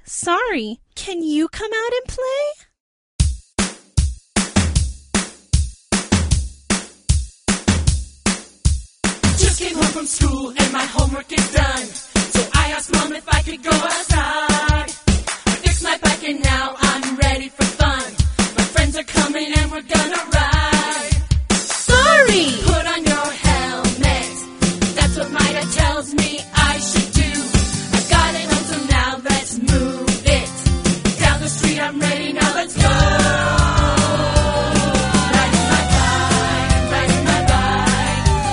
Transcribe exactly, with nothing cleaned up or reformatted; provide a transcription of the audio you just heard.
Sorry, can you come out and play? Just came home from school and my homework is done. So I asked Mom if I could go outside. I fixed my bike and now I'm ready for fun. My friends are coming and we're gonna ride.